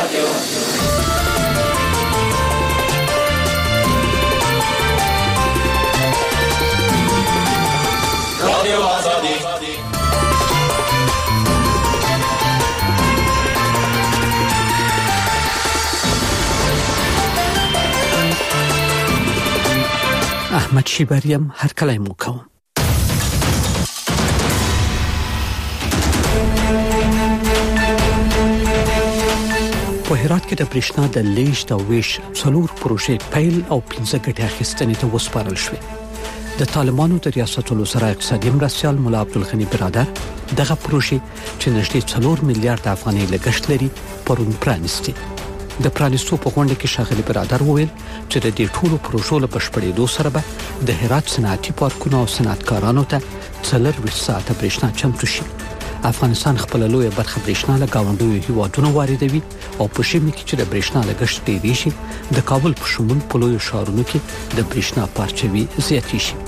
رادیو آزادی. احمد شیبریم هر کله مو کوم. په هرات کې د برېښنا د لیږد او ویش څلور پروژې پیل او 15 ګټې اخیستنې ته وسپارل شوې. د طالبانو د ریاست الوزرا اقتصادي مرستیال مولا عبدالغنی برادر دغه پروژې چې نږدې 4 میلیارډ افغانۍ لګښت لري پرون پرانیستي. د پرانیستو په غونډه کې ښاغلي برادر وویل چې د دې ټولو پروژو له بشپړېدو سره به د هرات صنعتي پارکونو او صنعتکارانو ته 24 ساعته برېښنا چمتو شي. افغانستان خپل لویه برخه برېښنا له گاونډیو هیوادونو واردوي او په ژمي کې چې د برېښنا لګښت ډېر شي د کابل په شمول په لویو ښارونو کې د برېښنا پارچوي زیاتې شي.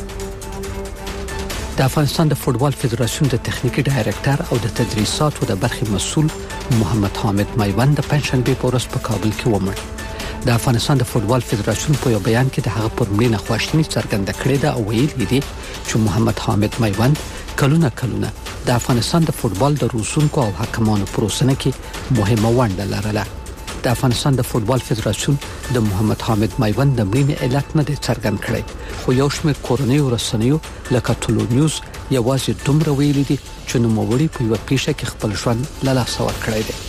د افغانستان د فوټبال فدراسیون د تخنیکی ډایرکټر او د تدریساتو د برخې مسؤل محمد حامد میوند د پنځشنبه په ورځ په کابل کې ومړ. د افغانستان د فوټبال فدراسیون په یو بیان کې د هغه پر مړینه خواشیني څرګنده کړې ده او ویلي دي چې محمد حامد میوند کلونه د افغانستان د فوټبال د روزونکو او حکمانو پروسنه کې مهمه ونډه لرله. د افغانستان د فوټبال فدراسیون د محمد حامد میوند د مړینې علت نه دی څرګند کړی، خو یو شمېر کورنیو رسنیو لکه ټولو نیوز یوازې دومره ویلي دي چې نوموړی په یوه پیښه کې خپل ژوند له لاسه ورکړی دی.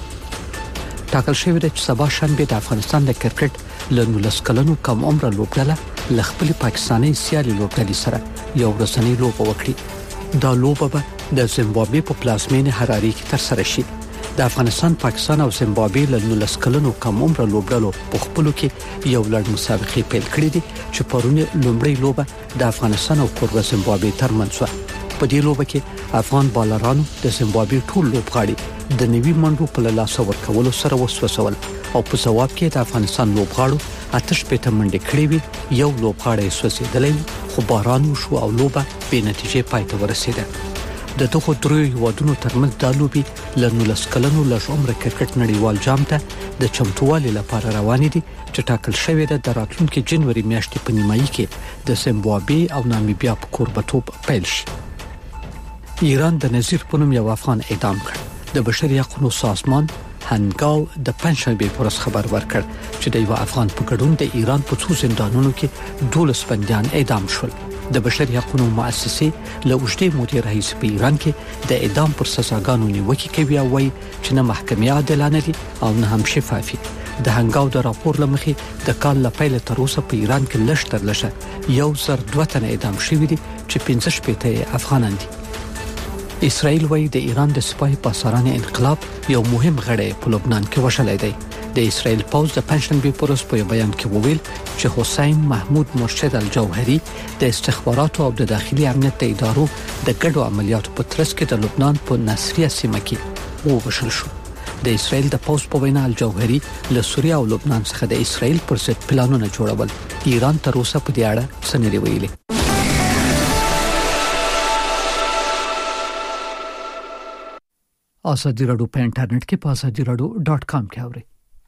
ټاکل شوی دی چې سبا شنبه د افغانستان د کرکټ له 19 کلنو کم عمره لوبډله له خپل پاکستاني سیالي لوبډلې سره یو ورځنۍ لوبه وکړي. دا لوبه به د زیمبابوې په پلازمینه حراري کې ترسره شي. د افغانستان، پاکستان او زیمبابوې له 19 کلنو کم عمره لوبډلو په خپلو کې یو لړ مسابقې پیل کړې دي چې پرون لومړی لوبه د افغانستان او کوربه زیمبابوې ترمنځ و. په دې لوبه کې افغان بالرانو د زیمبابوې ټول لوبغاړي د نوي منډو په لاسه ورکولو سره وسوسول او په ځواب کې د افغانستان لوبغاړو 8 منډې کړې وي. یو لوبغاړی سوځېدلی خو باران وشو او لوبه بې نتیجې پای ته ورسېده. د دغو دریو هیوادونو ترمنځ دا لوبې له 19 کلنو لږ عمره کرکټ نړیوال جام ته د چمتووالي لپاره روانې دي چې ټاکل شوې ده د راتلونکي جنوري میاشتې په نیمایي کې د زیمبابوې او نامیبیا په کوربتوب پیل شي. ایران د نظیر په نوم یو افغان اعدام کړ. د بشري حقوقو سازمان هنګاو د پنځشنبه په ورځ خبر ورکړ چې د یو افغان په ګډون د ایران په څو زندانونو کې 12 بنديان اعدام شول. د بشري حقوقو مؤسسې له اوږدې مودې راهیسې په ایران کې د اعدام پر سزاګانو نیوکه کوي او وايي چې نه محکمې عادلانه دي او نه هم شفافي. د هنګاو د راپور لمخې د کال له پیل تر اوسه په ایران کې لږ تر لږه 102 تنه اعدام شوي دي چې 15 افغانان دي. اسرائیل وايي د ایران د سپاه پاساران انقلاب یو مهم غړی په لبنان کې وشلای دی. د اسرائیل پوز د پنځشنبه په ورځ په بیان کې وویل چې حسین محمود مرشد الجوهری د استخباراتو او د داخلي امنیت ادارو د ګډو عملیاتو په ترڅ کې د لبنان په نصریه سیمه کې ووژل شو. د اسرائیل د پوز په وینا الجوهری له سوریه او لبنان څخه د اسرائیل پر ضد پلانونه جوړول. ایران تر اوسه په دې اړه څه نه دی ویلي. آزادی رادیو په انټرنیټ کې په azadiradyo.com کې اورئ.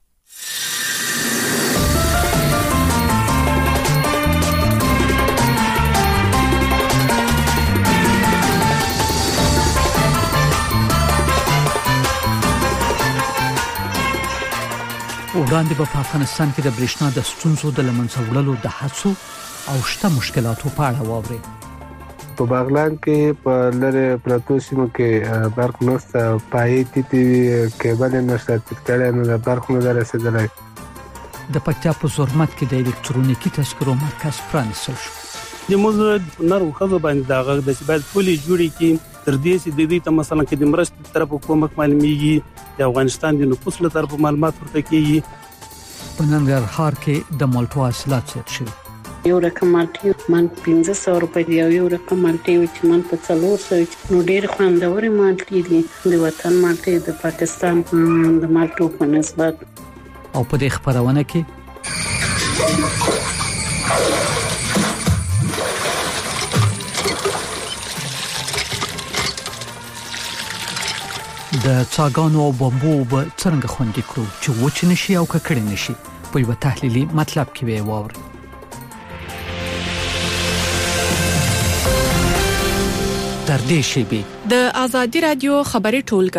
وړاندې په افغانستان کې د برېښنا د ستونزو د لمنځه وړلو د هڅو او شته مشکلاتو په اړه واورئ. په بغلان کې په لره پروتو سیمو کې برق نشته، پایې ټیټې کېبل نشته، تکړه نه برق نه رسیدلی. د پکتیا په زرمت کې د الکترونیکي تذکرو مرکز پرانیستل شو. د موږ نرو خزو باندې دا غږ د سبد پولي جوړی کې تر دې چې د دې ته مثلا کې د مرستې طرف کومک معلومیږي، د افغانستان د نفوس له طرف معلومات ورته کیږي. په ننګرهار کې د مالټو حاصلات زیات شوي. یو رقم مالټي من 1500 روپۍ دی، یو رقم مالټي چې من په 400 نو ډېر خوندوري مالټي دي. د وطن مالټي د پاکستان د مالټو په نسبت. او په دې خبرونه کې د د څاګانو او بمبو به څنګه خوندي کړو چې وچ نشي او ککړ نشي په یو تحلیلي مطلب کې وی واوري. تر دې شی د آزادي رادیو خبري ټولګه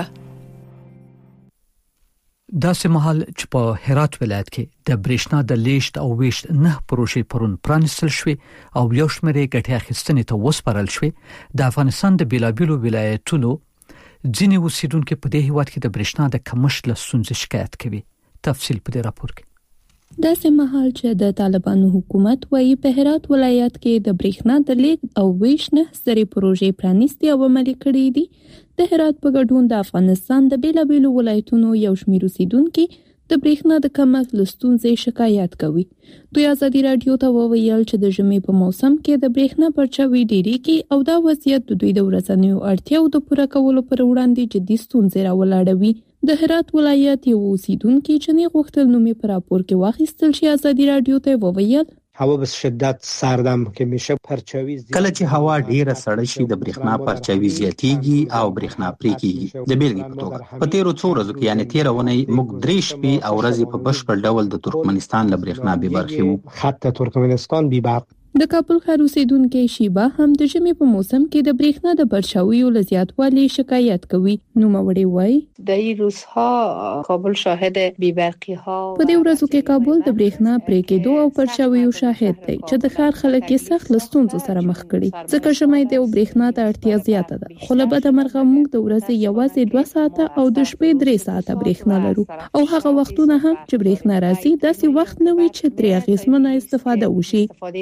داسې مهال چې په هرات ولایت کې د برېښنا د لیشت او ویشت 9 پروژې پرون پرانستل شوې او یو شمېر ګټې اخیستنې ته وسپارل شوې. د افغانستان د بیلابیلو ولایتونو ځینې اوسیدونکو په دې هیواد کې د برېښنا د کمښت له ستونزې شکایت کوي. تفصیل په دې راپور کې. داسې مهال چې د طالبانو حکومت وايي په هرات ولایت کې د برېښنا د لیږد او ویش 9 سری پروژې پرانیستي او عملي کړې دي. د هرات په ګډون د افغانستان د بیلابیلو ولایتونو یو شمېر اوسیدونکو د برېښنا د کمښت له ستونزې شکایت کوي. دوی آزادي رادیو ته وویل چې د ژمي په موسم کې د برېښنا پرچاوي ډېریږي او دا وضعیت د دوی د ورځنیو اړتیاو د پوره کولو پر وړاندې جدي ستونزې راولاړوي. د هرات ولایت یو اوسیدونکو چې نه غوښتل نومې پر راپور کې واخیستل شي آزادي رادیو ته وویل هوا به شدت سردم که میشه پرچاوی کله چې هوا ډیره سړه شي د برېښنا پرچاوي زیاتیږي او برېښنا پرې کیږي. د بیلګې په توګه په تیرو څو ورځو کې یعنی 13 ونې موږ 3 شپې او ورځې په بشپړ ډول د ترکمنستان له برېښنا بې برخې وو. خط ترکمنستان بې برق. د کابل ښار اوسیدونکو شیبا هم د ژمي په موسم کې د برېښنا د پرچاویو له زیاتوالي شکایت کوي. نو موري وای د این روزها کابل شاهد بی‌برقی ها په دې ورځو کې کابل د برېښنا پرې کېدو او پرچاویو شاهد دی چې د ښار خلک یې سخت لستونزو سره مخ کړي. ځکه ژمي د برېښنا ته اړتیا زیاته ده. خو له بده مرغه موږ د ورځې یوازې 2 ساعته او د شپې 3 ساعته برېښنا لرو او هغه وختونه هم چې برېښنا راځي داسې وخت نه وي چې ترې اغیزمنه استفاده وشي.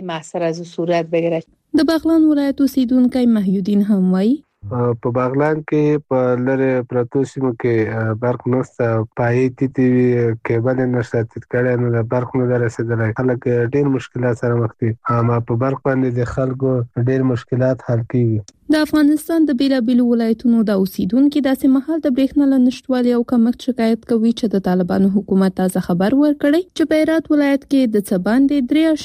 از صورت بگیره. د بغلان ولایت اوسیدونکو محیودین هم وایي په بغلان کې په لره پروتو سیمو کې برق نشته، پایې تی کېبل نشته، تکړه نه د برق نه رسیدلای. خلک ډېر مشکلات سره مخ دي. اما په برق باندې د خلکو ډېر مشکلات حل کیږي. د افغانستان د بیلابیلو ولایتونو د اوسیدونکو داسې مهال د برېښنا له نشټوالي او کمښت شکایت کوي چې د طالبانو حکومت تازه خبر ورکړی چې په هرات ولایت کې د څه باندې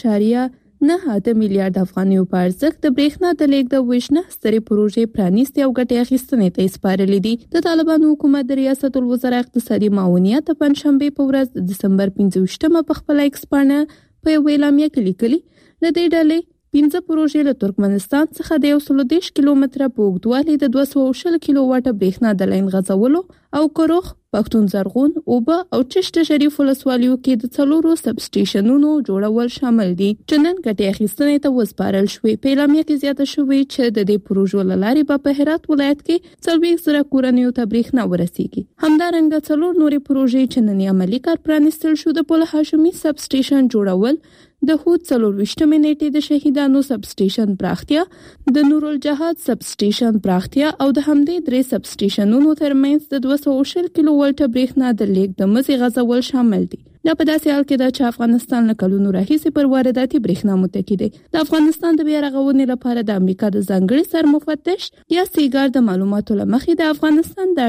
3.9 میلیارډ افغانیو په ارزښت د برېښنا د لیږد او ویش 9 سترې پروژې پرانیستې او ګټې اخیستنې ته سپارلې دي. د طالبانو حکومت د ریاست الوزرا اقتصادي معاونیت په پنځشنبه په ورځ د دسمبر 25مه په خپل ایکس پاڼه په اعلامیه کې لیکلي د دې ډلې 15 پروژې له ترکمنستان څخه د 110 کیلومتره په اوږدوالي د 220 کیلو واټه برېښنا د لاین غځولو او کروخ، پښتون زرغون، اوبه او چشت شریف ولسوالیو کې د 4 سب سټیشنونو جوړول شامل دي چې نن ګټې اخیستنې ته وسپارل شوې. په اعلامیه کې زیاته شوې چې د دې پروژو لارې په هرات ولایت کې 40,000 کورنیو ته برېښنا ورسیږي. همدارنګه 4 نورې پروژې چې نن عملي کار پرانستل شو د پل هاشمي سب سټیشن جوړول، د هود 24مې نیټې د شهیدانو سب سټیشن پراختیا، د نورالجهاد سب سټیشن پراختیا او د همدې 3 سب سټیشنونو ترمنځ د 220 کیلو وولټه برېښنا د لیږد د مزي غځول شامل دي. دا په داسې حال کې ده چې افغانستان له کلونو راهیسې پر وارداتي برېښنا متکی دی. د افغانستان د بیا رغونې لپاره د امریکا د ځانګړي سرمفتش یا سیګار د معلوماتو لمخې د افغانستان د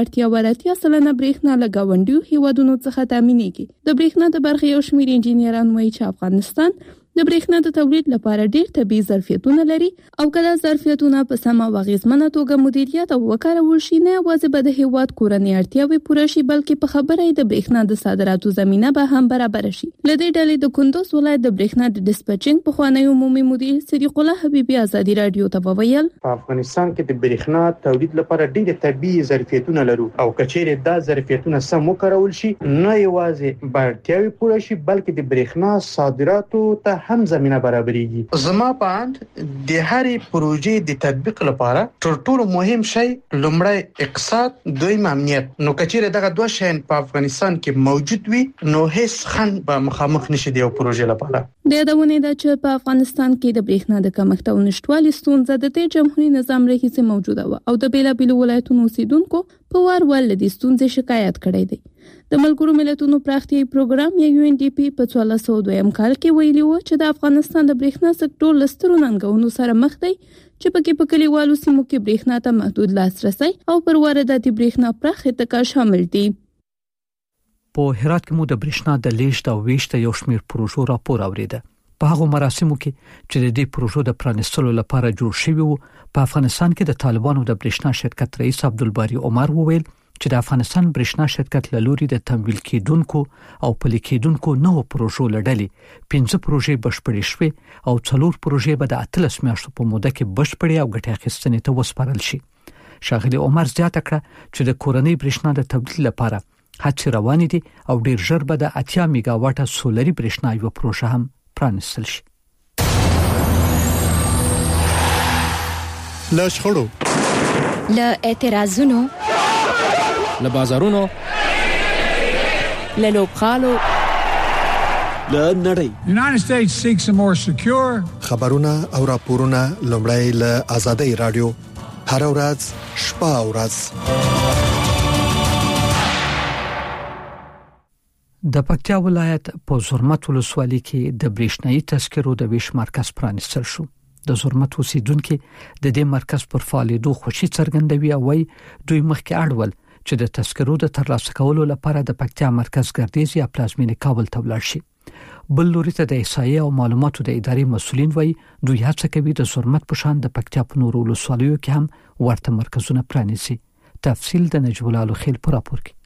80% برېښنا له ګاونډیو هیوادونو څخه تامینېږي. د برېښنا د برخې یو شمېر انجینران وایي چې افغانستان د برېښنا د تولید لپاره ډېر طبيعي ظرفیتونه لري او کله ظرفیتونه په سمه او اغیزمنه توګه مدیریت او وکارول شي نه یوازې به د هیواد کورنۍ اړتیاوې پوره شي بلکې په خبره د برېښنا د صادراتو زمینه به هم برابر شي. لدې ډلې د کندوز ولایت د برېښنا د ډیسپچینګ پخوانی عمومي مدیر صدیق الله حبیبي آزادي رادیو ته وویل په افغانستان کې د برېښنا تولید لپاره ډېر طبيعي ظرفیتونه لرو او کچېره دا ظرفیتونه سم وکارول شي نه یوازې به اړتیاوې پوره شي بلکې د برېښنا صادراتو ته هم زمينه برابرېږي. زما په اند د هرې پروژې د تطبیق لپاره تر ټولو مهم شی لومړی اقتصاد، دویم امنیت. نو کچېره دغه دوه شیان په افغانستان کې موجود وي نو هیڅ خنډ به مخامخ نشي د یو پروژې لپاره. د یادونه ده چې په افغانستان کې د برېښنا د کمښت او نشټوالي ستونزه د جمهوریت نظام راهیسې موجوده و او د بیلابیلو ولایتونو اوسیدونکو په وار ول د ستونزې شکایت کړی دی. د ملګرو ملتونو پراختیایي پروګرام یا UNDP په 1402 کال کې ویلي و چې د افغانستان د برېښنا سکتور لسترو ننګونو سره مخ دی چې پکې په کلیوالو سیمو کې برېښنا ته محدود لاسرسي او پر وارداتي برېښنا پراخ اتکا شامل دي. په هرات کې مو د برېښنا د لیږد او ویشت یو شمېر پروژو راپور اوریده. په هغه مراسمو کې چې د دې پروژو د پرانستلو لپاره جوړ شوی وو، په افغانستان کې د طالبانو د برېښنا شرکت رئیس عبدالباری عمر وویل چې د افغانستان برېښنا شرکت له لوري د تمویل کېدونکو او پلي کېدونکو نوو پروژو لړلې 15 پروژې بشپړې شوې او 4 پروژې به د 13 میاشتو په موده کې بشپړې او ګټه اخیستنې ته وسپارل شي. ښاغلي عمر زیاته کړه چې د کورنۍ برېښنا د تولید لپاره هڅې روانې دي او ډیر ژر به د 80 میگاواټه سولري برېښنا یو پروژه هم پرانیستل شي. له شخړو، له اعتراضونو، له بازارونو، له لوبغالو، له نړۍ. United States seeks a more secure. خبرونه او راپورونه لومړی له آزادۍ رادیو هر ورځ شپه او ورځ. د پکتیا ولایت په زرمت ولسوالۍ کې د برېښنايي تذکرو د ویش مرکز پرانیستل شو. د زرمت اوسیدونکو د دې مرکز پر فعالیتو خوشي څرګندوي او وايي دوی مخکې اړول چې د تذکرو د ترلاسه کولو لپاره د پکتیا مرکز ګردیز یا پلازمینه کابل ته ولاړ شي. بل لوري ته د احصایې او معلوماتو د ادارې مسولین وايي دوی هڅه کوي د زرمت په شان د پکتیا په نورو ولسوالیو کې هم ورته مرکزونه پرانیسي. تفصیل د نجیب الله خیل پر راپور کې.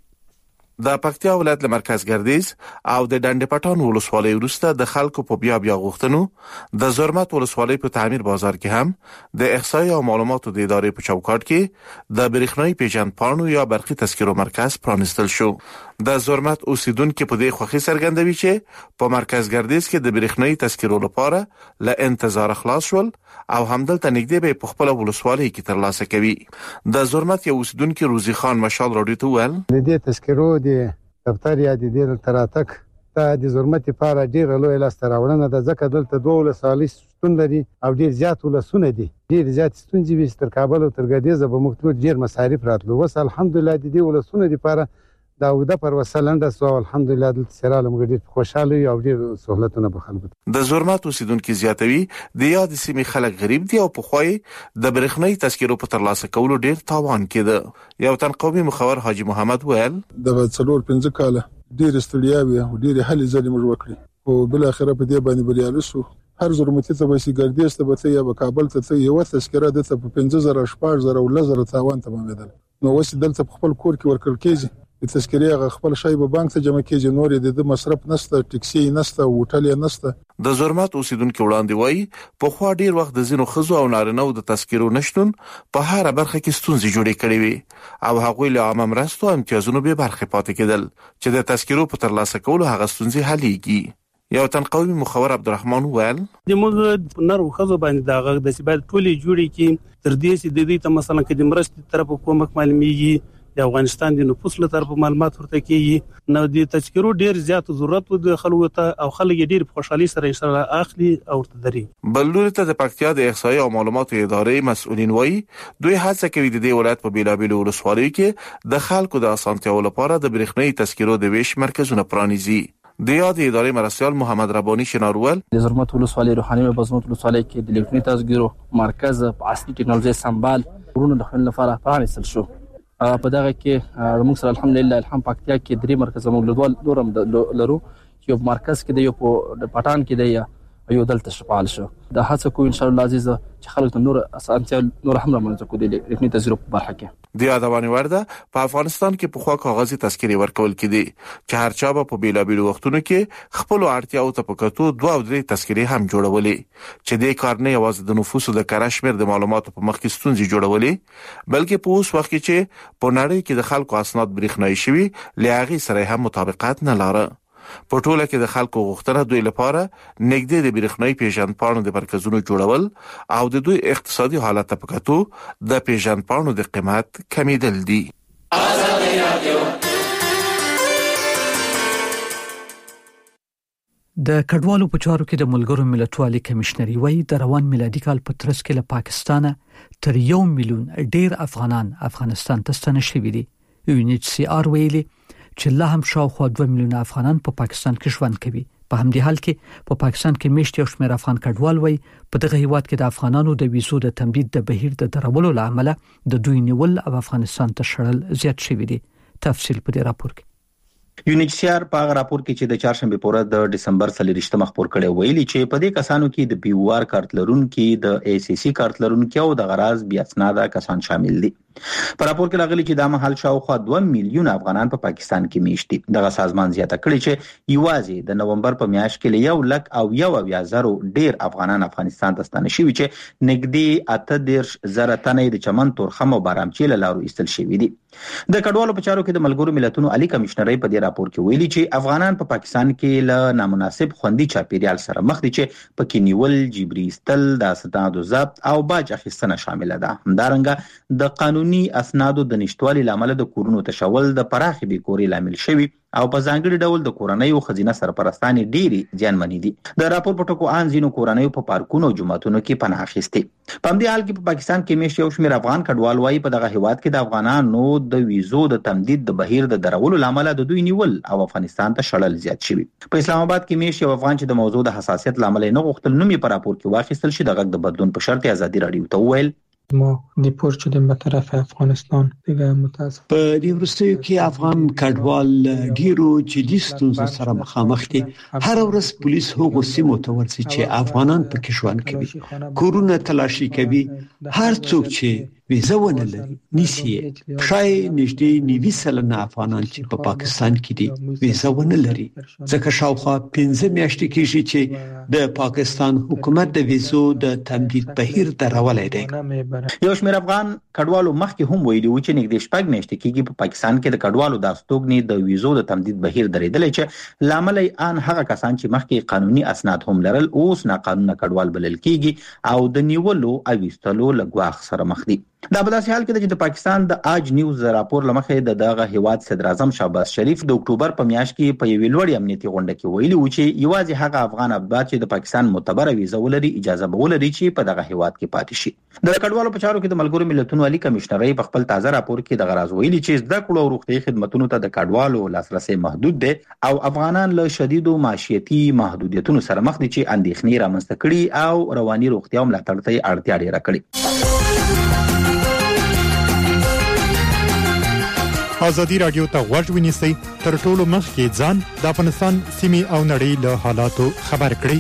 د پکتیا ولایت له مرکز ګردیز او د ډنډ پټان ولسوالۍ وروسته د خلکو په بیا غوښتنو د زرمت ولسوالۍ په تعمیر بازار کې هم د احصایې او معلوماتو د ادارې په چوکاټ کې د برېښنايي پیژندپاڼو یا برقي تذکرو مرکز پرانیستل شو. د زرمت اوسیدونکو په دې خوښي څرګندوي چې په مرکز ګردیز کې د برېښنايي تذکرو لپاره له انتظار خلاص شول او همدلته نږدې به په خپل ولسوالۍ کې ترلاسه کوي. د زرمت یو اوسیدونکو روزي خان مشال راډیو ته ویل د دې تذکرو د دفتر یا د دې تراتک ته د زرمت لپاره ډیر لوی لاس راوړنه د ځکه دلته دوه ولسوالۍ ستون لري او ډیر زیات ولسونه دي. ډیر زیات ستونزې وي تر کابل او تر ګردیز به مختلف ډیر مصارف راتلو. وس الحمدلله د دې ولسونه لپاره دا وده پر وسلنده سو الحمدلله د سراله مګډي خوشاله او ډیر سہولتونه به خلکو. د زرمت اوسیدونکو زیاتوي د یاد سیمې خلک غریب دي او په خوای د برېښنايي تذکرو په ترلاسه کولو ډیر تاوان کېده. یو تن قومي مخور حاجی محمد ویل د 4-5 کاله ډیر استړیاوي او ډیر هلي ځلې موږ وکړي او بل اخره په دې باندې بریالي شو. هر زرمتي ته به سي ګردیز ته به یا کابل ته یو تذکره د په 5000 14000 او 1000 تاوان ته باندې نو وسې دلته خپل کور کې ورکړ کېږي. د تذکرې خپل شای په بانک ته جمع کېږي. نور د مصرف نشته، ټیکسي نشته، هوټل نشته. د زرمت اوسیدونکو وړاندې وایي په خوا ډیر وخت د زینو خزو او نارینه د تذکرو نشټون په هر برخه کې ستونزې جوړې کړې وي او هغوی له عام مرستو امتیازونو به برخه پاتې کېدل چې د تذکرو په ترلاسه کولو هغه ستونزې حلېږي. یو تن قومي مخور عبدالرحمن ویل د موږ نرو خزو باندې دا غږ د سیبال ټولي جوړي کې تر دې چې د دې ته مثلا کې د مرستې طرف حکومت معلومیږي د افغانستان د نفوس له طرف معلومات ورته کیږي. نو د تذکرو ډیر زیات ضرورت د خلکو ته او خلک ډیر خوشحالي سره انشاءالله اخلي او تدري. بلور ته د پکتیا د احصایې او معلوماتو ادارې مسؤلین وایي دوی هڅه کوي د دې ولایت په بیلابیلو ولسوالیو کې د خلکو د اسانتیاو لپاره د برېښنايي تذکرو د ویش مرکزونه پرانیزي. د یاد ادارې مرستيال محمد ربانی شنارول د زرمت ولسوالۍ روحاني په زرمت ولسوالۍ کې د الکترونیکي تذکرو مرکز په اصلي ټکنالوژي سمبال ورونو د خلکو لپاره پرانیستل شو. په دغه کې موږ سره الحمدلله الحمد پکتیا کې 3 مرکز موږ نورم لرو چې یو مرکز کې دی یو په پټان کې دی یو دلته شپال شو. د هڅه کو ان شاء الله عزیز چې خلک ته نور اسانتیا نور هم رامنځته کو دي الکترونیکي تذکرو په برخه کې. د یادونه ورده په افغانستان کې په خوا کاغذي تذکرې ورکول کېدي چې هر چا په بیلابیلو وختونو کې خپل اړتیاو ته پکاتو 2 او 3 تذکرې هم جوړولې چې د کار نه یوازې د نفوسو د کارشمیر د معلوماتو په مخ کې ستونزې جوړولې بلکې په اوس وخت کې چې په نړۍ کې د خلکو اسناد برېښنايي شوي لغړی سره هم مطابقت نه لاره. په ټوله کې د خلکو غوښتنه دوی لپاره نږدې د برېښنايي پیژندپاڼو د مرکزونو جوړول او د دوی اقتصادي حالت په کتو د پیژندپاڼو د قیمت کمیدل دي. د کډوالو په چارو کې د ملګرو ملتونو کمشنري وایي د روان میلادي کال په ترڅ کې له پاکستانه تر 1 میلیون ډیر افغانان افغانستان ته ستنه شوي دي. UNHCR ویلي چې لا هم شاوخوا 2 میلیون افغانان په پاکستان کې ژوند کوي. په همدې حال کې په پاکستان کې میشت یو شمېر افغان کډوال وایي په دغه هیواد کې د افغانانو د ویزو د تمدید د بهیر د درولو لامل د دوی نیول او افغانستان ته شړل زیات شوي دي. تفصیل په دې راپور کې. UNHCR په هغه راپور کې چې د چهارشنبه په ورځ د ډسمبر 23 خبر کړي ویلي چې په دې کسانو کې د POR کارت لرونکو د ACC کارت لرونکو او د غراض بیا اسناده کسان شامل دي. په راپور کې راغلي چې د مهال شاوخوا 2 میلیون افغانان په پاکستان کې میشت دي. دغه سازمان زیاته کړې چې یوازې د نومبر په میاشت کې 1,01,000 ډیر افغانان افغانستان ته ستانه شوي چې نږدې 8,000 تنه د چمن تورخم او بارامچی له لارو ایستل شوي دي. د کډوالو په چارو کې د ملګرو ملتونو عالی کمشنري په دې راپور کې ویلي چې افغانان په پاکستان کې له نامناسب خوندي چاپیریال سره مخ دي چې پکې نیول، جبري استل، د اسنادو ضبط او باج اخیستنه شامل ده. همدارنګه د قانوني اسنادو د نشټوالي لامل د کورونو تشول د پراخي بیکوري لامل شوی او په ځانګړي ډول د کورنۍ او خزینه سرپرستانې ډېری زیانمنې دي. د راپور په ټکو ان ځینو کورنۍ په پارکونو او جوماتونو کې پناه اخیستې. په همدې حال کې په پاکستان کې میشت یو شمېر افغان کډوال وايي په دغه هیواد کې د افغانانو د ویزو د تمدید د بهیر د درولو لامل د دوی نیول او افغانستان ته شړل زیات شوی. په اسلام آباد کې میشت یو افغان چې د موضوع د حساسیت لامل نه غوښتل نوم په راپور کې واخیستل شي د غږ د بدلون په شرط ازادي رادیو ته وویل ما دیپورت شدیم به طرف افغانستان. دیگه متاسف په دې وروستیو کې افغان کډوال ډیرو جدي ستونزو سره مخامخ دي. هر ورځ پولیس هغو سیمو ته ورځي چې افغانان پکې ژوند کوي، کورونه تلاشي کوي. هر څوک چې ویزه ونه لري نیسي. شای نږدې 90% افغانان چې په پاکستان کې دي ویزه ونه لري، ځکه شاوخوا 15 میاشتې کېږي چې د پاکستان حکومت د ویزو د تمدید بهیر درولای دی. یو شمېر افغان کډوالو مخکې هم ویلي و چې نږدې 6 میاشتې کېږي په پاکستان کې د کډوالو د استوګنې د ویزو د تمدید بهیر درېدلی چې لامل یې ان هغه کسان چې مخکې قانوني اسناد هم لرل اوس ناقانونه کډوال بلل کېږي او د نیولو او ایستلو له ګواښ سره مخ دي. دا په داسې حال کې چې د پاکستان د آج نیوز راپور لمخې دغه هیواد صدر اعظم شهباز شریف د اکتوبر په میاشت کې په یوې لوړې امنیتي غونډه کې ویلي و چې یوازې هغه افغان اباد چې د پاکستان معتبره ویزه ولري اجازه به ولري چې په دغه هیواد کې پاتې شي. د کډوالو په چارو کې د ملګرو ملتونو عالی کمشنري په خپل تازه راپور کې د غراز ویلي چې زده کړو او روغتي خدماتو ته د کډوالو لاسرسي محدود دي او افغانان له شدیدو معیشتي محدودیتونو سره مخ دي چې اندېښنې رامنځته کړي او رواني روغتیا ملاتړ ته اړتیا ډیره کړې. ازادي رادیو ته غوږ ونیسئ تر ټولو مخکې ځان د افغانستان سیمې او نړۍ له حالاتو خبر کړئ.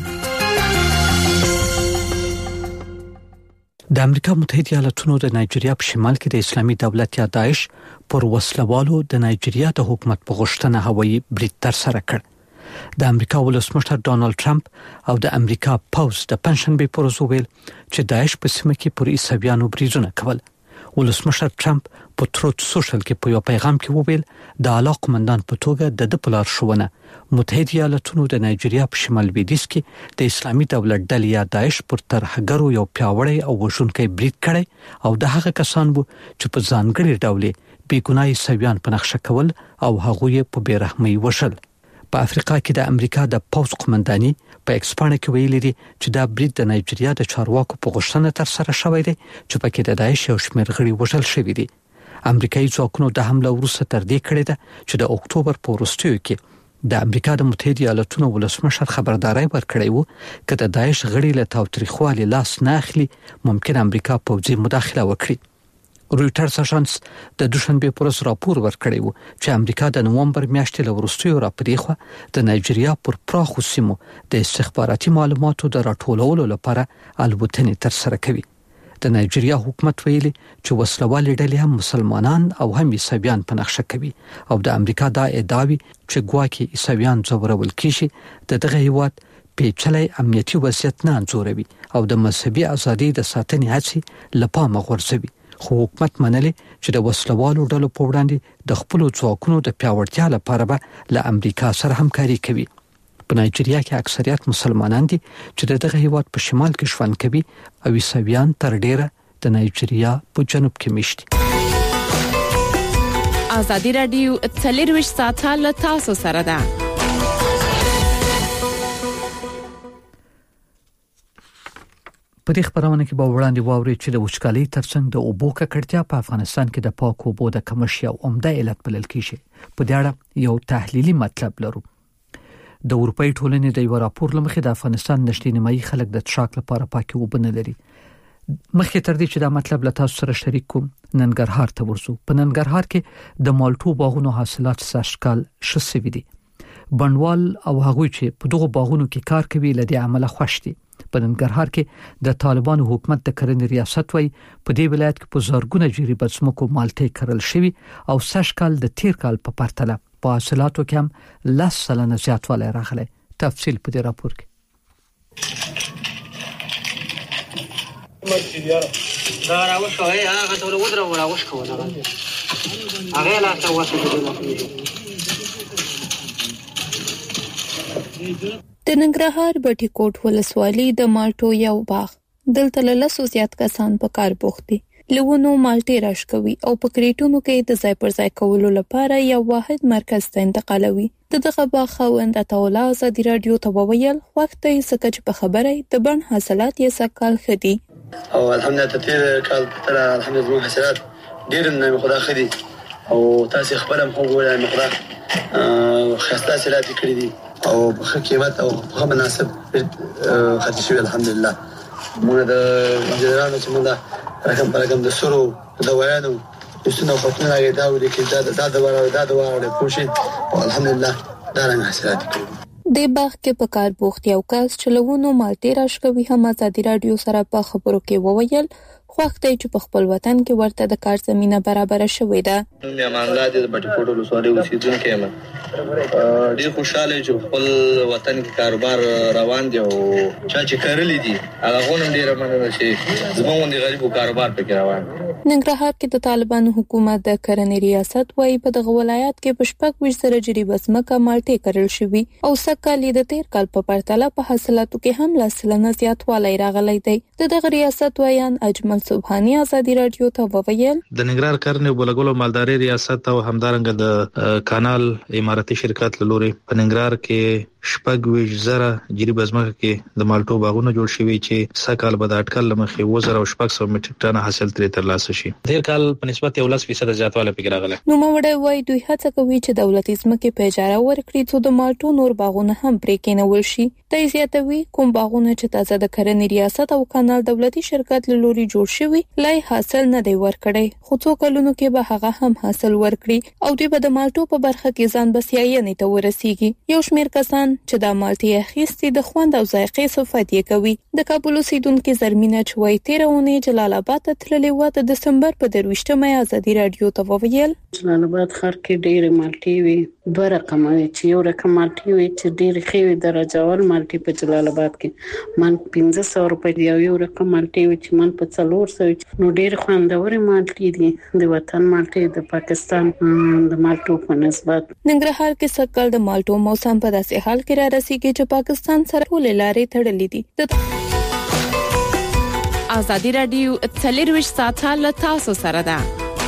د امریکا متحده ایالاتونو د نایجیریا په شمال کې د اسلامي دولت یا داعش پر وسلوالو د نایجیریا د حکومت په غوښتنه هوایي برید ترسره کړ. د امریکا ولسمشر ډانلډ ټرمپ او د امریکا پوز د پنځشنبه پر ورځ ویل چې داعش په سیمه کې پر عیسویانو بریدونه کول. ولسمشر ټرمپ په تروت سوشل کې په یو پیغام کې وویل د علاقمندان په توګه د پلار شوونه متحده ایالاتونو د نایجیریا په شمال لویدیځ کې د اسلامي دولت ډلې یا داعش پر ترهګرو یو پیاوړی او وژونکی برید کړی او د هغه کسان وو چې په ځانګړي ډول بیګناه عیسویان په نقشه کول او هغوی په بیرحمۍ وشل. په افریقا کې د امریکا د پوز قومنداني په ایکسپانه کې ویلي دي چې دا برید د نایجیریا د چارواکو په غوښتنه ترسره شوی دی چې پکې د داعش یو شمېر غړي وژل شوي دي. امریکایي ځواکونو د حمله وروسته تر دې کړې ده چې د اکتوبر په وروستیو کې د امریکا د متحده ایالاتونو ولسمشر خبرداري ورکړی وو چې د داعش غړي له تاوتریخوالي لاس نه اخلي ممکن امریکا پوځي مداخله وکړي. رويټرز اژانس د دوشنبه پر ورځ راپور ورکړی و چې امریکا د نومبر میاشتې له وروستیو راپدېخوا د نایجیریا پر پراخو سیمو د استخباراتي معلوماتو د راټولولو لپاره الوتنې ترسره کوي. د نایجیریا حکومت ویلي چې وسلوال ډلې هم مسلمانان او هم عیسویان په نقشه کوي او د امریکا دا ادعاوي چې ګواکې عیسویان ځورول کیږي دغه هیواد پیچلي امنیتي وضعیت نه انځوروي او د مذهبي ازادۍ د ساتنې هڅې لپاره غورځوي. خو حکومت منلي چې د وسلوالو ډلو په وړاندې د خپل ځواکونو د پیاوړتیا لپاره به له امریکا سره همکاري کوي. په نایجیریا کې اکثریت مسلمانان دي چې دغه هیواد په شمال کې ژوند کوي او عیسویان تر ډیره د نایجیریا په جنوب کې میشت. ازادي رادیو 24 ساعته له تاسو سره ده. په دې خبرونه کې به وړاندې واوري چې د وچکالۍ ترڅنګ د اوبو ککړتیا په افغانستان کې د پاکو اوبو د کمښت یو عمده علت بلل کیږي. په دې اړه یو تحلیلي مطلب لرو. د اروپאי ټولنې د یو راپور لمخې د افغانستان نشټي نیمایي خلک د څښاک لپاره پاکي اوبه نه لري. مخکې تر دې چې دا مطلب له تاسو سره شریک کوم ننګرهار ته ورسو. په ننګرهار کې د مالټو باغونو حاصلات سږکال ښه شوي دي. بڼوال او هغوی چې په دغه باغونو کې کار کوي له دې عمله خوښ دي. په ننګرهار کې د طالبانو حکومت د کرنې ریاست وای په دې ولایت کې په زارګونه جری بچمکو مالټې کرل شوی او سږ کال د تیر کال په پرتله په حاصلاتو کې هم 10% زیاتوالی راغلی. تفصیل په دې راپور کې. دا راوښوي هغه ټول ودرو راوښکو هغه لا ته واسه د ننګرهار بټي کوټ ولسوالۍ د مالټو یو باغ دلته له 100 زیات کسان په کار بوخت دي. لوونو مالټې راشکوي او په کریټونو کې د ځای پر ځای کولو لپاره یو واحد مرکز ته انتقالوي. دغه باغ خوند اتولا ازادي رادیو ته وویل وخت یې سکه چې په خبره د بن حاصلات یې سکال خدي او الحمدلله تیر کال تر الحمدلله حاصلات ډیر نه خدا خدي او تاسو خبره مخ وګورئ مخدا خسته حاصلات کړی دي او په قیمت او په مناسب خرج شوی الحمدلله. موږ د مجرانو چې موږ رقم د سرو د ویانو یسنو خپل راګه دا ولې کې دا واره پوښي او الحمدلله دا رنګ حاصلات کړی. د باغ کې په کار بوخت یو کس چې لوونو مالټې راشکوي هم ازادي رادیو سره په خبرو کې وویل وخت چې په خپل وطن کې ورته د کار زمينه برابر شوې ده. مې امانله د بټي کوټ ولسوالۍ اوسیدونکو یم. ډیر خوشاله چې خپل وطن کې کاروبار روان دی او چې کارلې دي هغه غونډه ډیره مننه چې زموږ د غریبو کاروبار پکې روان. ننګرهار کې د طالبانو حکومت د کرنې ریاست وايي په دغه ولایت کې په شپږ ویشتره جری بسمکه مالټې کرل شوی او سکه د تیر کال په پرتله په حاصلاتو کې هم 10% زیاتوالی راغلی دی. دغه ریاست وایان اجمل سبحانی ازادي رادیو ته وویل د ننګرهار کرنې او بلګلو مالداري ریاست او همدارنګه د کانال اماراتي شرکت لوري په ننګرهار کې شپږ ویشتره جری بسمکه کې د مالټو باغونه جوړ شوي چې سکهال به د اټکل لمخې 2700 میټریک ټن حاصل ترلاسه شي. تیر کال په نسبت 10% زیاتوالی پکې راغلی. نو موږ وایي دوی هڅه کوي چې دولتي ځمکې په اجاره ورکړي څو د مالټو نور باغونه هم پرې کېنول شي. د زیاتوي کوم باغونه چې تازه د کرنې ریاست او کانال دولتي شرکت لوري جوړ شوی لای حاصل نه دی ورکړي خو څو کلونو کې به هغه هم حاصل ورکړي او دوی به د مالټو په برخه کې ځان بسیاینې ته ورسیږي. یو شمیر کسان چې د مالټې اخیستي د خوند او ذایقې صفات یې کوي. د کابل اوسیدونکو زرمینه چوي تیرونه جلال آباد ته تللې و د دسمبر په 23مه ازادي رادیو ته وویل جلال آباد ښار کې ډېر مالټې وي دوه رقم وي چې یو رقم مالټې وي چې ډېر خېوي درجه ول مالټې په جلال آباد کې من 1500 روپۍ دی یو رقم مالټې وي چې من په 400 نو ډېر خوندور مالټې دي د وطن مالټې د پاکستان د مالټو په نسبت. ننګرهار کې سکهال د مالټو موسم په داسې حال کې را رسیږي چې پاکستان سره ټول لارې تړلې دي. ازادي رادیو 24 ساعته له تاسو سره ده.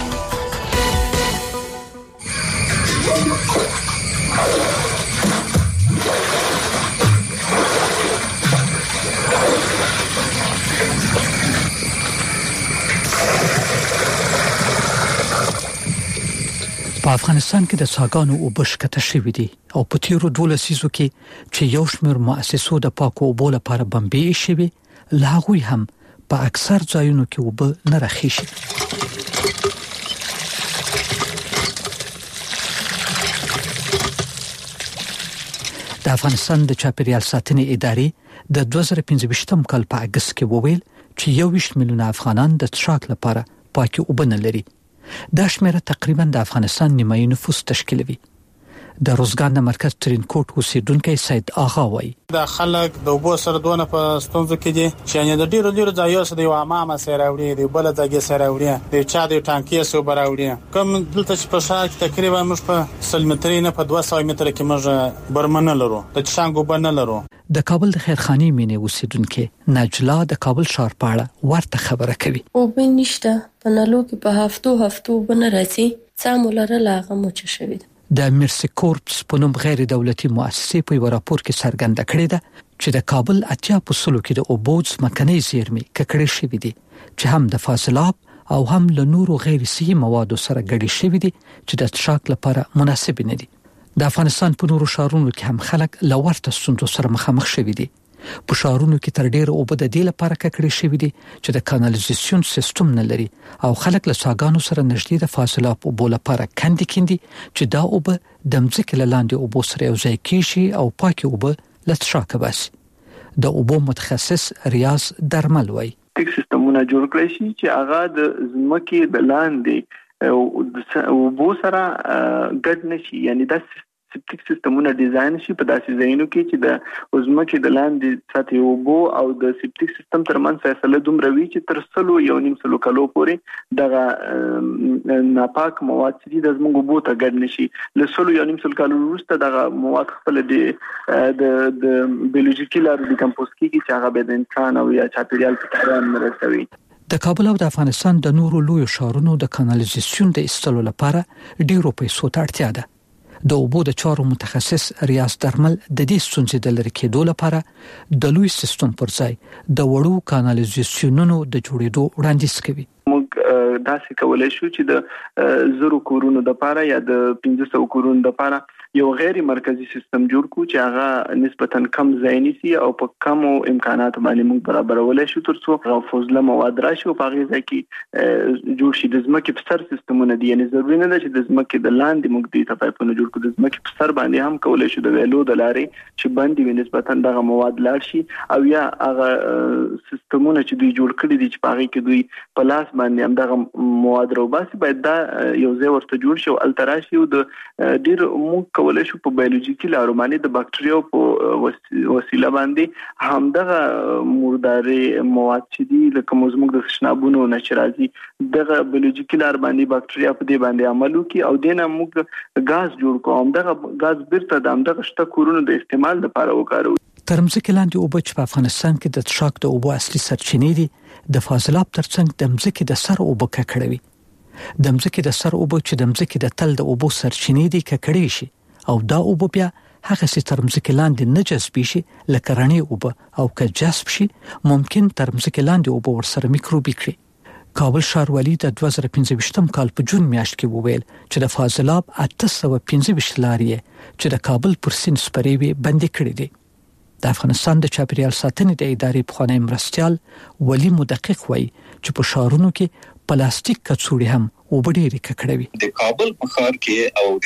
په افغانستان کې د څاګانو اوبه ښکته شوې دي او په تیرو 12 لسیزو کې چې یو شمېر مؤسسو د پاکو اوبو لپاره بمبې شوي لا هغوی هم په اکثر ځایونو کې اوبه نه راخېشي. د افغانستان د چاپیریال ساتنې ادارې د 2015 کال په اگست کې وویل چې 21 میلیونه افغانان د څښاک لپاره پاکي اوبه نه لري. دا شمیره تقریبا د افغانستان نیمایي نفوس تشکیلوي. د روزګان د مرکز ترینکوټ اوسیدونکو سید آغا وایي د خلک د اوبو سره دونه په ستونزو کې دي چې د ډیرو ډیرو ځایونو سره یو عامه سره وړي دی بل ځای سره وړي دی چا د ټانکي سره براوړي کوم دلته چې په شاک تقریبا موږ په 100 مترې نه په 200 متر کې موږ برمنه لرو د څنګه وبنه لرو. د کابل د خیرخاني مینه اوسیدونکو نجلا د کابل ښار په اړه ورته خبره کوي. او بنشته په نالو کې په هفتو بنه راځي څامولره لاغه مو چ شوی د مرسی کورپس په نوم غیر دولتي مؤسسې په یو راپور کې څرګنده کړې ده چې د کابل 80% کې د اوبو ځمکنۍ زیرمې ککړې شوې دي چې هم د فاضلاب او هم له نورو غیر صحي موادو سره ګډې شوې دي چې د څښاک لپاره مناسب نه دي. د افغانستان په نورو ښارونو کې هم خلک لورته ستونزو سره مخامخ شوي دي. په ښارونو کې تر ډیره اوبه د دې لپاره ککړې شوې دي چې د کانالیزاسیون سیستم نه لري او خلک له څاګانو سره نږدې د فاضلاب اوبو لپاره کندي چې دا اوبه د مځکې لاندې اوبو سره یو ځای کیږي او پاکي اوبه له څښاکه باسي. د اوبو متخصص ریاض درمل وایي ټیک سیستمونه جوړ کړی شي چې هغه د ځمکې د لاندې او بو سره ګډ نشي، یعنی د سپټیک سیستمونه ډیزاین شي په داسې ځایونو کې چې د ځمکې د لاندې سطحي اوبو او د سپټیک سیستم ترمنځ فاصله دومره وي چې تر 1.5 کلو پورې دغه ناپاک مواد چې د زموږ اوبو ته ګډ نشي. له 1.5 کلو وروسته دغه مواد خپل د بیولوژیکي لارو ډیکمپوز کیږي چې هغه به د انسان او یا چاپیریال په تاوان مرسوي. د کابل او د افغانستان د نورو لوی شهرونو د کانالیزاسیون د ایستلو لپاره ډیرو پیسو ته اړتیا ده. د اوبو د چارو متخصص ریاض درمل د دې ستونزې د لرې کېدو لپاره د لوی سیستم پر ځای د وړو کانالیزاسیونونو د جوړېدو وړاندیز کوي. موږ داسې کولای شو چې د 0 کورونو د لپاره یا د 1500 کورونو د لپاره یو غیر مرکزی سیستم جوړ کو چې هغه نسبتاً کم ځای نیسي او په کم امکانات باندې موږ برابرولای شو ترڅو فوزله مواد راشي او په هغه ځای کې جوړ شي. د ځمکې په سر سیستمونه دي، یعنی ضروري نه ده چې د ځمکې د لاندې موږ د پایپونو جوړ کړو، د ځمکې په سر باندې هم کولای شو د ویلو د لارې چې باندې نسبتاً دغه مواد لاړ شي او یا هغه سیستمونه چې دوی جوړ کړي دي چې په هغه کې دوی په لاس باندې هم دغه مواد راوباسي باید دا یو ځای ورته جوړ شي او التراشي او د ډیر موږ کولای شو په بایولوژیکي لارو باندې د باکټریاو په وسیله باندې هم دغه مرداري مواد چې دي لکه موږ د تشنابونو نشرازي دغه بایولوژیکي لار باندې باکټریا په دې باندې عمل وکي او دینه موږ غاز جوړ کوم. دغه غاز بیرته د دغه شته کورونو د استعمال لپاره وکړو. ترمځکه لاندې اوبه چې په افغانستان کې د څښاک د اوبو اصلي سرچینې دي د فاضلاب ترڅنګ د مځکې د سر اوبه ککړوي. د مځکې د سر اوبه چې د مځکې د تل د اوبو سرچینې دي ککړې شي او دا اوبه بیا هغه سي ترمځکه لاندې نه جذب شي لکه رڼې اوبه او که جذب شي ممکن ترمځکه لاندې اوبه ورسره میکروبي کړي. کابل ښاروالي د 2015 کال په جون میاشت کې وویل چې د فاضلاب 815 لارې چې د کابل پر سیند سپرې وي بندي کړې دي. د افغانستان د چاپیریال ساتنې د ادارې پخوانی مرستیال ولی مدقق وایي چې په ښارونو کې پلاستیک کڅوړې هم وبډېرې ککړوي. د کابل په ښار کې او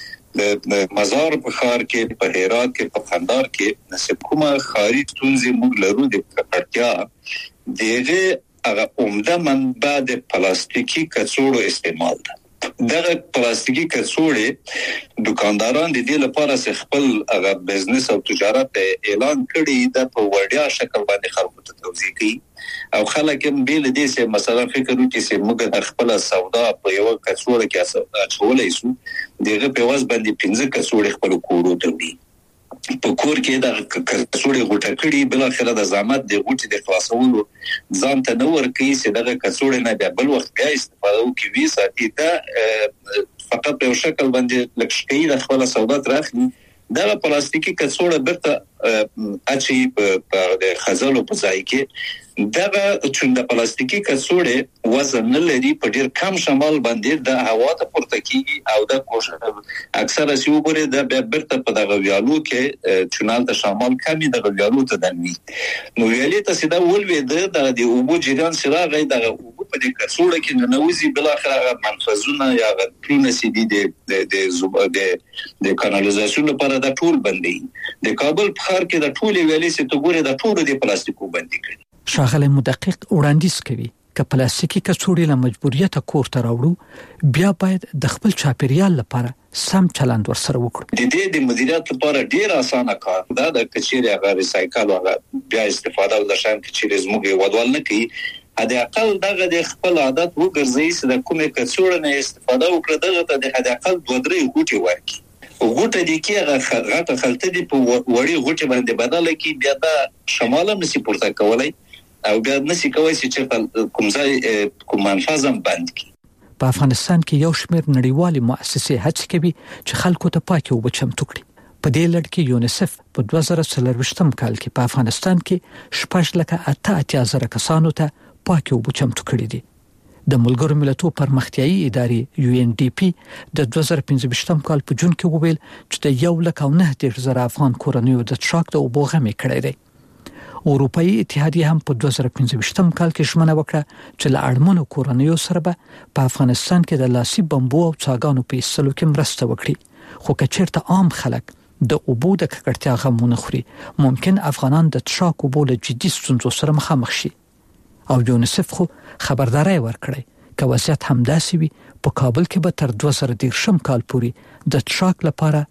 د مزار په ښار کې په هرات کې په قندهار کې نسب کومه ښاري ستونزې موږ لرو د ککړتیا دغه هغه عمده منبع د پلاستیکي کڅوړو استعمال ده. دغه پلاستیکي کڅوړې دکانداران د دې لپاره خپل هغه بزنس او تجارت اعلان کړي د په وړیا شکل باندې خلکو ته توضیح کوي او خلک هم بیل دې سه مثلا فکر وکړي چې موږ خپل سودا په یو کڅوړه کې اچولای شو دغه په واس باندې 15 کڅوړې خپل کورو ته وي په کور کې دا کڅوړې غوټه کړي بل اخر د زحمت د غوټې د خلاصولو ځان ته نور کوي چې دا کڅوړې نه بیا بل وخت بیا استفاده وکړي ساتي دا فقط په شکل باندې لکشکې د خپل سودا ترخي دا پلاستیکي کڅوړه برته اچي په د خزلو په ځای کې دا چې د پلاستیکي کڅوړې وزن لري په ډیر کم شمال باندې د هوا ته پورته کیږي او د کوشش اکثره سی وګوري د برته په دغه ویالو کې چونال د شمال کمی د ویالو ته دني نو ویالې ته سیده ولوي د اوبو جریان سره غي د اوبو په دې کڅوړه کې نوځي بل اخر منفذونه یا غټونه سي د کانالیزاسیون لپاره د ټول بندي د کابل په ښار کې د ټول ویالې سي ته ګوري د ټول د پلاستیکو بندي کړي. ښاغلی مدقق وړاندیز کوي که پلاستیکي کڅوړې له مجبوریت کور ته راوړو بیا باید د خپل چاپیریال لپاره سم چلند ورسره وکړو. د دې د مدیریت لپاره ډیر اسانه کار دا د کچېري هغه ریسایکل او بیا استفاده ول شان کچېري زموږ ودوال نه کوي هدا اقل دغه د خپل عادت وګرځي چې د کومه کڅوړې نه استفاده وکړي دغه د هدا اقل 2-3 غوټي ورکړي غوټه دي کې هغه غټه خلته دي په وړي غوټي باندې بدله کې بیا د شماله نسی پورته کولای او بیا نسی کوي چې کوم ځای کوم منفذم بند کی. په افغانستان کې یو شمېر نړیوالې مؤسسې هڅه کوي چې خلکو ته پاکي اوبه چمتو کړي. په دې لړ کې یونیسف په 2023 کال کې په افغانستان کې 6,88,000 کسانو ته پاکي اوبه چمتو کړي دي. د ملګرو ملتونو پرمختیایي ادارې UNDP د 2015 کال په جون کې وویل چې د 1,09,000 افغان کورنیو د څښاک د اوبو غمې کړې دي. اروپאי اتحادیه هم په 2015 کال کې ژمنه وکړه چې له اړمنو کورنیو سره به په افغانستان کې د لاسي بمبو او څاګانو په ایستلو کې مرسته وکړي خو که چیرته عام خلک د اوبو د ککړتیا غمونه خوري ممکن افغانان د څښاک اوبو له جدي ستونزو سره مخامخ شي او یونیسف خو خبرداري ورکړي که وضعیت همداسې وي په کابل کې به تر 2030 کال پورې د څښاک لپاره